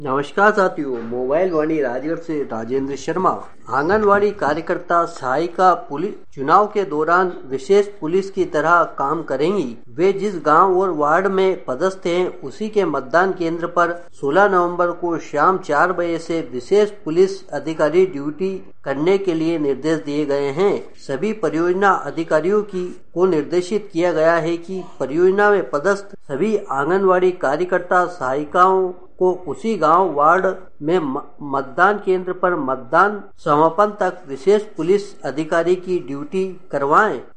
नमस्कार साथियों, मोबाइल वाणी राजगढ़ से राजेंद्र शर्मा। आंगनवाड़ी कार्यकर्ता सहायिका पुलिस चुनाव के दौरान विशेष पुलिस की तरह काम करेंगी। वे जिस गांव और वार्ड में पदस्थ हैं, उसी के मतदान केंद्र पर 16 नवंबर को शाम 4 बजे से विशेष पुलिस अधिकारी ड्यूटी करने के लिए निर्देश दिए गए हैं। सभी परियोजना अधिकारियों को निर्देशित किया गया है कि परियोजना में पदस्थ सभी आंगनवाड़ी कार्यकर्ता सहायिकाओं को उसी गांव वार्ड में मतदान केंद्र पर मतदान समापन तक विशेष पुलिस अधिकारी की ड्यूटी करवाएं।